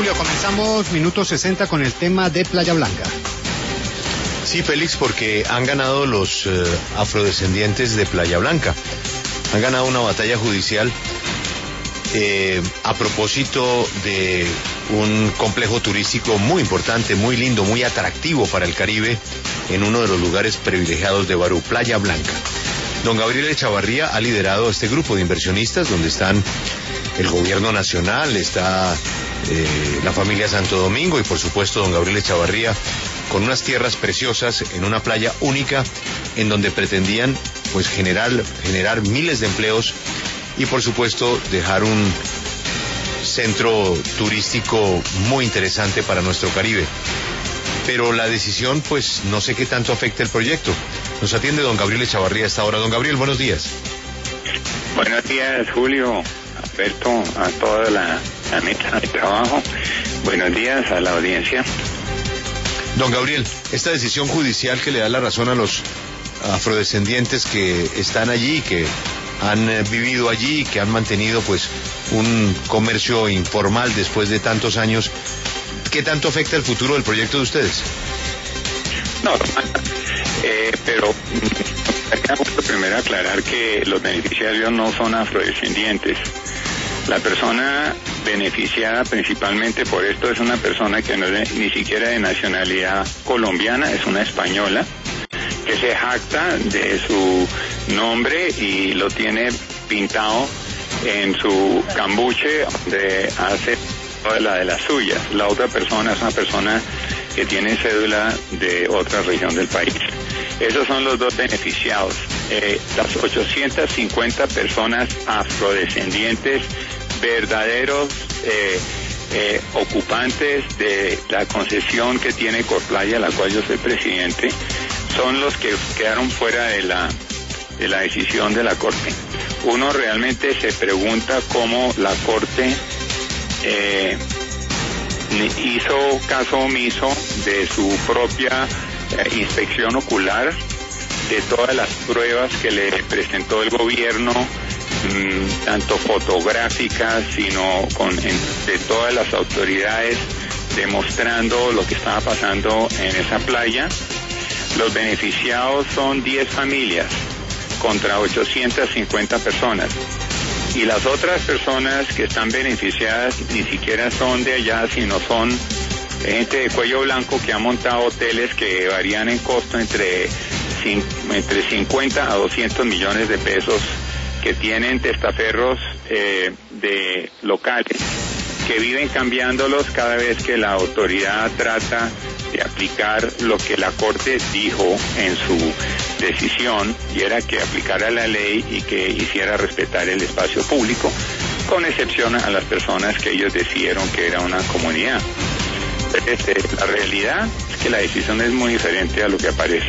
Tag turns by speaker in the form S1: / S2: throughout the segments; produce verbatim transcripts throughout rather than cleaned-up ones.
S1: Julio, comenzamos minuto sesenta con el tema de Playa Blanca.
S2: Sí, Félix, porque han ganado los eh, afrodescendientes de Playa Blanca. Han ganado una batalla judicial eh, a propósito de un complejo turístico muy importante, muy lindo, muy atractivo para el Caribe, en uno de los lugares privilegiados de Barú, Playa Blanca. Don Gabriel Echavarría ha liderado este grupo de inversionistas donde están el gobierno nacional, está eh, la familia Santo Domingo y por supuesto don Gabriel Echavarría con unas tierras preciosas en una playa única en donde pretendían pues generar, generar miles de empleos y por supuesto dejar un centro turístico muy interesante para nuestro Caribe. Pero la decisión, pues, no sé qué tanto afecta el proyecto. Nos atiende don Gabriel Echavarría a esta hora. Don Gabriel, buenos días.
S3: Buenos días, Julio, Alberto, a toda la, la mesa de trabajo. Buenos días a la audiencia.
S2: Don Gabriel, esta decisión judicial que le da la razón a los afrodescendientes que están allí, que han eh, vivido allí, que han mantenido, pues, un comercio informal después de tantos años, ¿qué tanto afecta el futuro del proyecto de ustedes?
S3: No, eh, pero acá primero aclarar que los beneficiarios no son afrodescendientes. La persona beneficiada principalmente por esto es una persona que no es ni siquiera de nacionalidad colombiana, es una española, que se jacta de su nombre y lo tiene pintado en su cambuche donde hace la de las suyas. La otra persona es una persona que tiene cédula de otra región del país. Esos son los dos beneficiados. Eh, las ochocientas cincuenta personas afrodescendientes, verdaderos eh, eh, ocupantes de la concesión que tiene Corplaya, la cual yo soy presidente, son los que quedaron fuera de la, de la decisión de la Corte. Uno realmente se pregunta cómo la Corte Eh, hizo caso omiso de su propia eh, inspección ocular, de todas las pruebas que le presentó el gobierno, mmm, tanto fotográficas, sino con en, de todas las autoridades, demostrando lo que estaba pasando en esa playa. Los beneficiados son diez familias contra ochocientas cincuenta personas. Y las otras personas que están beneficiadas ni siquiera son de allá, sino son gente de cuello blanco que ha montado hoteles que varían en costo entre, entre cincuenta a doscientos millones de pesos, que tienen testaferros eh, de locales, que viven cambiándolos cada vez que la autoridad trata de aplicar lo que la Corte dijo en su decisión, y era que aplicara la ley y que hiciera respetar el espacio público, con excepción a las personas que ellos decidieron que era una comunidad. Este, la realidad es que la decisión es muy diferente a lo que aparece.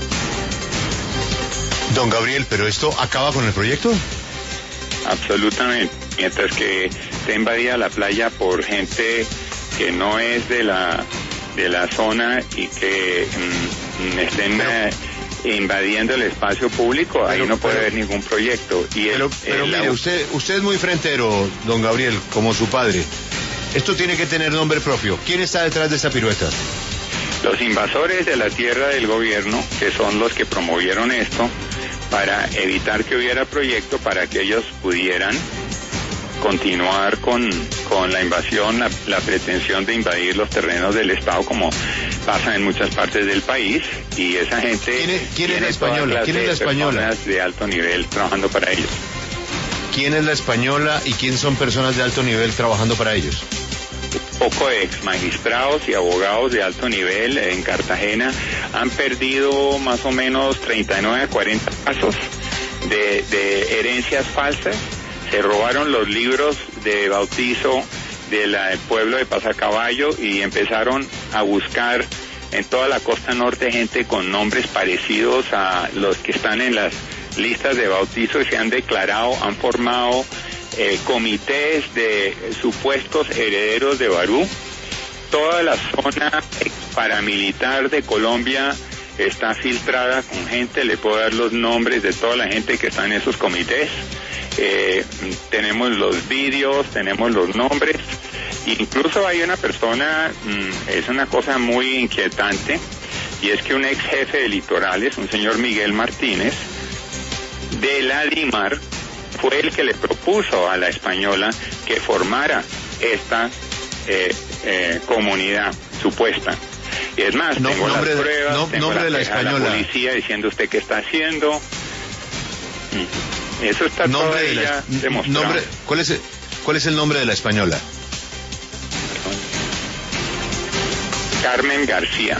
S2: Don Gabriel, ¿pero esto acaba con el proyecto?
S3: Absolutamente. Mientras que está invadida la playa por gente que no es de la de la zona y que mm, estén eh, invadiendo el espacio público, pero, ahí no puede pero, haber ningún proyecto. Y
S2: pero,
S3: el,
S2: pero
S3: el,
S2: mire,
S3: la...
S2: usted, usted es muy frentero, don Gabriel, como su padre. Esto tiene que tener nombre propio. ¿Quién está detrás de esta pirueta?
S3: Los invasores de la tierra del gobierno, que son los que promovieron esto, para evitar que hubiera proyecto, para que ellos pudieran continuar con, con la invasión, la, la pretensión de invadir los terrenos del Estado, como pasa en muchas partes del país, y esa gente...
S2: ¿Quién es, quién es la española? ¿Quién es la española?
S3: Personas de alto nivel trabajando para ellos.
S2: ¿Quién es la española y quién son personas de alto nivel trabajando para ellos?
S3: Poco de ex magistrados y abogados de alto nivel en Cartagena han perdido más o menos treinta y nueve a cuarenta casos de, de herencias falsas. Se robaron los libros de bautizo del pueblo de Pasacaballo y empezaron a buscar en toda la costa norte gente con nombres parecidos a los que están en las listas de bautizo y se han declarado, han formado eh, comités de supuestos herederos de Barú. Toda la zona paramilitar de Colombia está filtrada con gente, le puedo dar los nombres de toda la gente que está en esos comités. Eh, tenemos los vídeos, tenemos los nombres, Incluso hay una persona, mmm, es una cosa muy inquietante, y es que un ex jefe de litorales, un señor Miguel Martínez, de la DIMAR, fue el que le propuso a la Española que formara esta eh, eh, comunidad supuesta. Y es más,
S2: no,
S3: tengo las
S2: de,
S3: pruebas,
S2: no,
S3: tengo
S2: nombre
S3: la,
S2: de la Española.
S3: la policía diciendo usted qué está haciendo. Eso está
S2: nombre
S3: todo
S2: de la,
S3: ya demostrado.
S2: Nombre, ¿cuál es el, cuál es el nombre de la Española?
S3: Carmen García.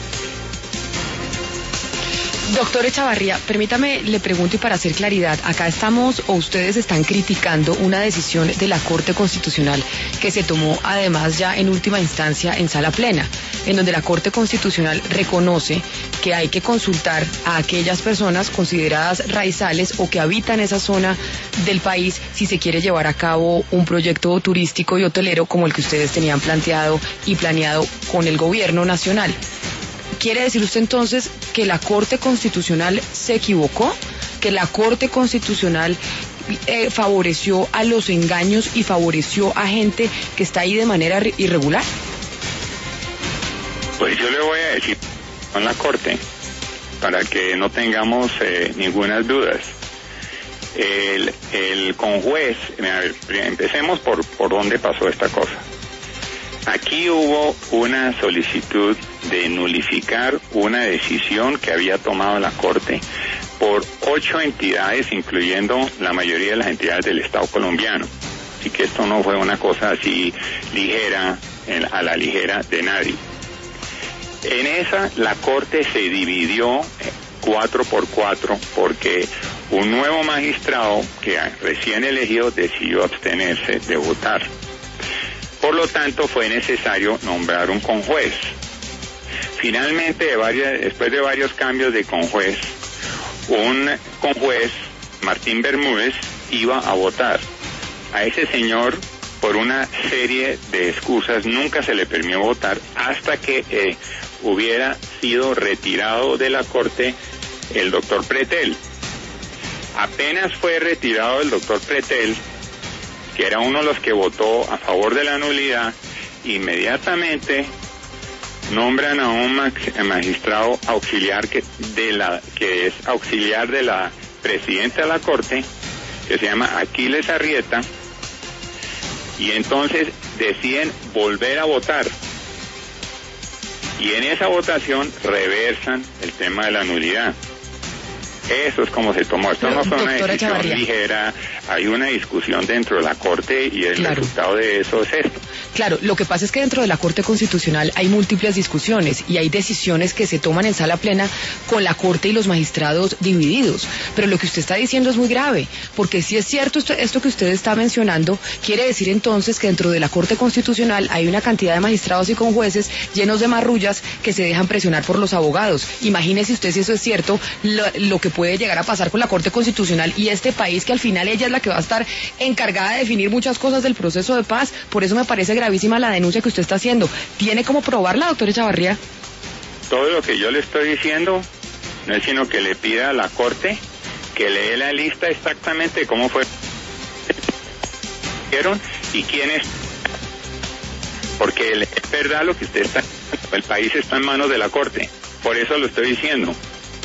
S4: Doctor Echavarría, permítame, le pregunto y para hacer claridad, acá estamos o ustedes están criticando una decisión de la Corte Constitucional que se tomó además ya en última instancia en sala plena, en donde la Corte Constitucional reconoce que hay que consultar a aquellas personas consideradas raizales o que habitan esa zona del país si se quiere llevar a cabo un proyecto turístico y hotelero como el que ustedes tenían planteado y planeado con el gobierno nacional. ¿Quiere decir usted entonces que la Corte Constitucional se equivocó? ¿Que la Corte Constitucional eh, favoreció a los engaños y favoreció a gente que está ahí de manera irregular?
S3: Pues yo le voy a decir con la Corte, para que no tengamos eh, ninguna dudas. El, el conjuez, empecemos por, por dónde pasó esta cosa. Aquí hubo una solicitud de nulificar una decisión que había tomado la Corte por ocho entidades, incluyendo la mayoría de las entidades del Estado colombiano. Así que esto no fue una cosa así ligera, a la ligera de nadie. En esa, la Corte se dividió cuatro por cuatro porque un nuevo magistrado que recién elegido decidió abstenerse de votar. Por lo tanto, fue necesario nombrar un conjuez. Finalmente, de varias, después de varios cambios de conjuez, un conjuez, Martín Bermúdez, iba a votar. A ese señor, por una serie de excusas, nunca se le permitió votar hasta que eh, hubiera sido retirado de la Corte el doctor Pretel. Apenas fue retirado el doctor Pretel, que era uno de los que votó a favor de la nulidad, inmediatamente nombran a un magistrado auxiliar que, de la, que es auxiliar de la presidenta de la Corte, que se llama Aquiles Arrieta, y entonces deciden volver a votar. Y en esa votación reversan el tema de la nulidad. Eso es como se tomó. Esto no fue una decisión ligera, hay una discusión dentro de la Corte y el claro. resultado de eso es esto.
S4: Claro, lo que pasa es que dentro de la Corte Constitucional hay múltiples discusiones y hay decisiones que se toman en sala plena con la Corte y los magistrados divididos. Pero lo que usted está diciendo es muy grave, porque si es cierto esto, esto que usted está mencionando, quiere decir entonces que dentro de la Corte Constitucional hay una cantidad de magistrados y conjueces llenos de marrullas que se dejan presionar por los abogados. Imagínese usted si eso es cierto, lo, lo que puede llegar a pasar con la Corte Constitucional y este país, que al final ella es la que va a estar encargada de definir muchas cosas del proceso de paz. Por eso me parece gravísima la denuncia que usted está haciendo. ¿Tiene cómo probarla, doctor Echavarría?
S3: Todo lo que yo le estoy diciendo no es sino que le pida a la Corte que le dé la lista exactamente de cómo fue y quiénes, porque es verdad lo que usted está, el país está en manos de la Corte, por eso lo estoy diciendo.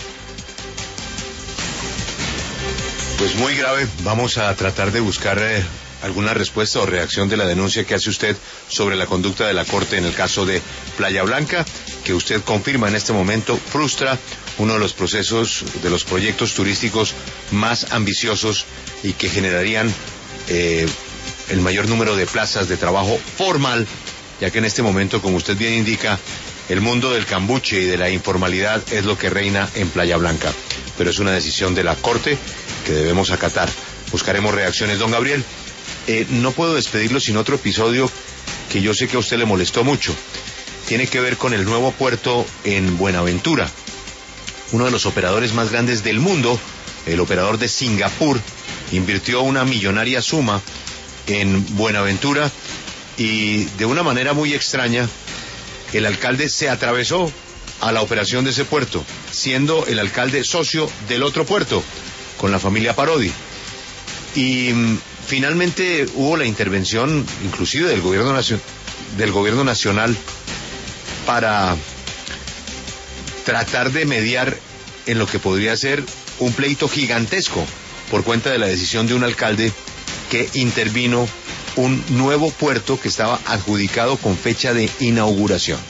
S2: Pues muy grave, vamos a tratar de buscar eh, alguna respuesta o reacción de la denuncia que hace usted sobre la conducta de la Corte en el caso de Playa Blanca, que usted confirma en este momento frustra uno de los procesos, de los proyectos turísticos más ambiciosos y que generarían eh, el mayor número de plazas de trabajo formal, ya que en este momento, como usted bien indica, el mundo del cambuche y de la informalidad es lo que reina en Playa Blanca. Pero es una decisión de la Corte que debemos acatar. Buscaremos reacciones. Don Gabriel, eh, no puedo despedirlo sin otro episodio que yo sé que a usted le molestó mucho. Tiene que ver con el nuevo puerto en Buenaventura. Uno de los operadores más grandes del mundo, el operador de Singapur, invirtió una millonaria suma en Buenaventura y de una manera muy extraña, el alcalde se atravesó a la operación de ese puerto, siendo el alcalde socio del otro puerto, con la familia Parodi. Y finalmente hubo la intervención, inclusive del gobierno nacio- del gobierno nacional, para tratar de mediar en lo que podría ser un pleito gigantesco por cuenta de la decisión de un alcalde que intervino un nuevo puerto que estaba adjudicado con fecha de inauguración.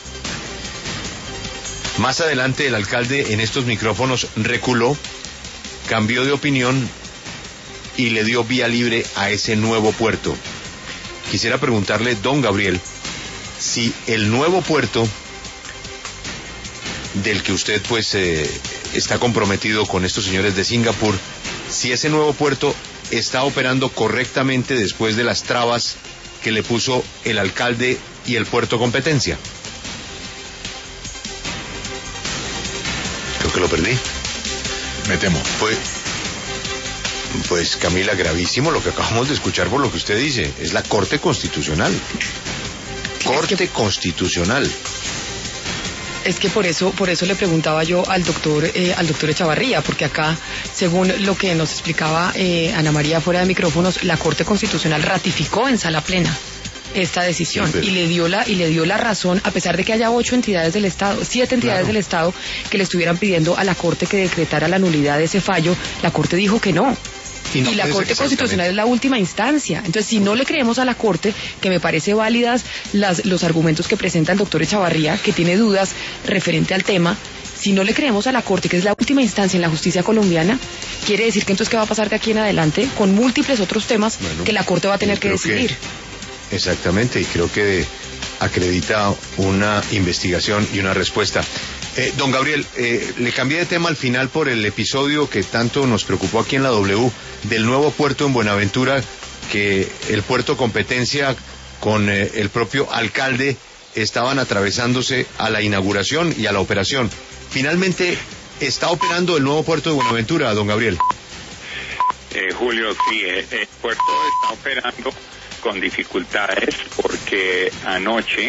S2: Más adelante el alcalde en estos micrófonos reculó, cambió de opinión y le dio vía libre a ese nuevo puerto. Quisiera preguntarle, don Gabriel, si el nuevo puerto del que usted pues eh, está comprometido con estos señores de Singapur, si ese nuevo puerto está operando correctamente después de las trabas que le puso el alcalde y el puerto competencia. Creo que lo perdí.
S5: Me temo.
S2: Pues, pues Camila, gravísimo lo que acabamos de escuchar por lo que usted dice. Es la Corte Constitucional. Corte
S4: que...
S2: Constitucional.
S4: Es que por eso, por eso le preguntaba yo al doctor, eh, al doctor Echavarría, porque acá, según lo que nos explicaba eh, Ana María fuera de micrófonos, la Corte Constitucional ratificó en sala plena esta decisión, sí, pero... y le dio la y le dio la razón, a pesar de que haya ocho entidades del Estado, siete entidades claro. del Estado que le estuvieran pidiendo a la Corte que decretara la nulidad de ese fallo. La Corte dijo que no. Y, no, y la Corte Constitucional es la última instancia. Entonces, si no le creemos a la Corte, que me parece válidas las, los argumentos que presenta el doctor Echavarría, que tiene dudas referente al tema, si no le creemos a la Corte, que es la última instancia en la justicia colombiana, quiere decir que entonces, ¿qué va a pasar de aquí en adelante con múltiples otros temas bueno, que la Corte va a tener que decidir?
S2: Que, exactamente, y creo que acredita una investigación y una respuesta. Eh, don Gabriel, eh, le cambié de tema al final por el episodio que tanto nos preocupó aquí en la W del nuevo puerto en Buenaventura, que el puerto competencia con eh, el propio alcalde estaban atravesándose a la inauguración y a la operación. Finalmente, ¿está operando el nuevo puerto de Buenaventura, don Gabriel?
S3: Eh, Julio, sí, el, el puerto está operando con dificultades porque anoche,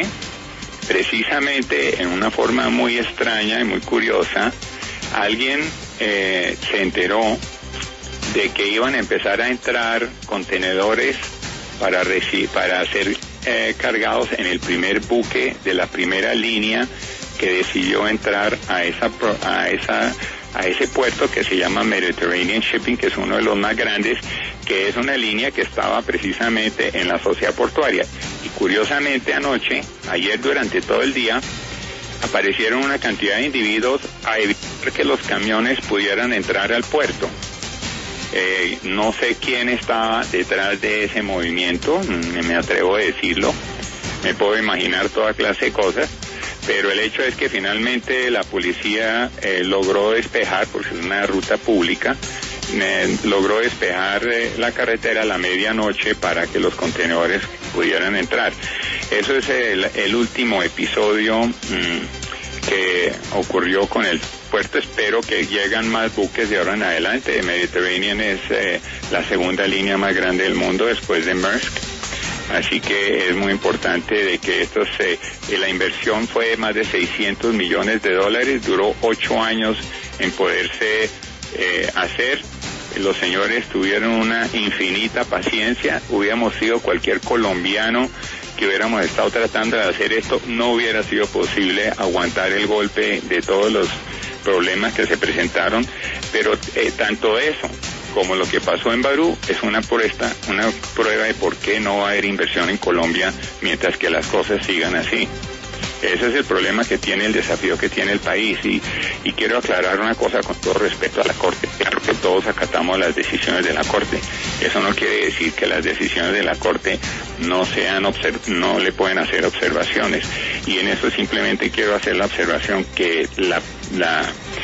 S3: precisamente en una forma muy extraña y muy curiosa, alguien eh, se enteró de que iban a empezar a entrar contenedores para, reci- para ser eh, cargados en el primer buque de la primera línea que decidió entrar a esa pro- a esa a ese puerto que se llama Mediterranean Shipping, que es uno de los más grandes, que es una línea que estaba precisamente en la sociedad portuaria. Y curiosamente anoche, ayer durante todo el día, aparecieron una cantidad de individuos a evitar que los camiones pudieran entrar al puerto. Eh, no sé quién estaba detrás de ese movimiento, me atrevo a decirlo, me puedo imaginar toda clase de cosas, pero el hecho es que finalmente la policía eh, logró despejar, porque es una ruta pública, eh, logró despejar eh, la carretera a la medianoche para que los contenedores pudieran entrar. Eso es el, el último episodio mmm, que ocurrió con el puerto. Espero que llegan más buques de ahora en adelante. El Mediterranean es eh, la segunda línea más grande del mundo después de Maersk. Así que es muy importante de que esto se, la inversión fue de más de seiscientos millones de dólares, duró ocho años en poderse eh, hacer. Los señores tuvieron una infinita paciencia. Hubiéramos sido cualquier colombiano que hubiéramos estado tratando de hacer esto, no hubiera sido posible aguantar el golpe de todos los problemas que se presentaron, pero eh, tanto eso como lo que pasó en Barú es una prueba, una prueba de por qué no va a haber inversión en Colombia mientras que las cosas sigan así. Ese es el problema que tiene, el desafío que tiene el país, y, y quiero aclarar una cosa con todo respeto a la Corte. Claro que todos acatamos las decisiones de la Corte. Eso no quiere decir que las decisiones de la Corte no sean observ- no le pueden hacer observaciones, y en eso simplemente quiero hacer la observación que la, la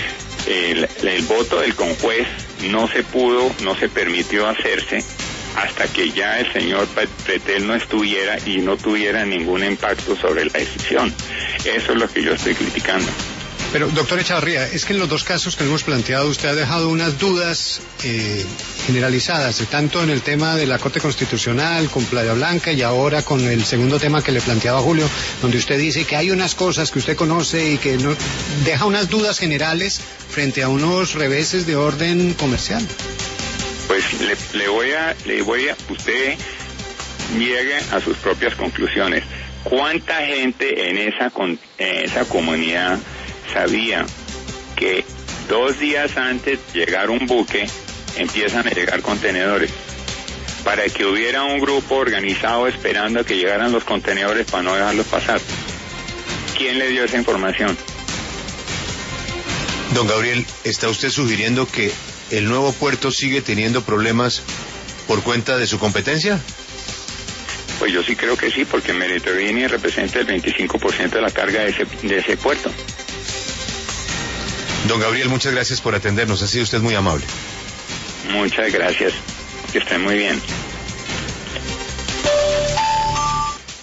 S3: el, el voto del conjuez no se pudo, no se permitió hacerse hasta que ya el señor Pretel no estuviera y no tuviera ningún impacto sobre la decisión. Eso es lo que yo estoy criticando.
S1: Pero, doctor Echavarría, es que en los dos casos que hemos planteado usted ha dejado unas dudas eh, generalizadas, tanto en el tema de la Corte Constitucional con Playa Blanca y ahora con el segundo tema que le planteaba Julio, donde usted dice que hay unas cosas que usted conoce y que no, deja unas dudas generales frente a unos reveses de orden comercial.
S3: Pues le, le voy a, le voy a, usted llegue a sus propias conclusiones. ¿Cuánta gente en esa, en esa comunidad sabía que dos días antes de llegar un buque empiezan a llegar contenedores? Para que hubiera un grupo organizado esperando a que llegaran los contenedores para no dejarlos pasar. ¿Quién le dio esa información?
S2: Don Gabriel, ¿está usted sugiriendo que el nuevo puerto sigue teniendo problemas por cuenta de su competencia?
S3: Pues yo sí creo que sí, porque Mediterráneo representa el veinticinco por ciento de la carga de ese, de ese puerto.
S2: Don Gabriel, muchas gracias por atendernos, ha sido usted muy amable.
S3: Muchas gracias, que estén muy bien.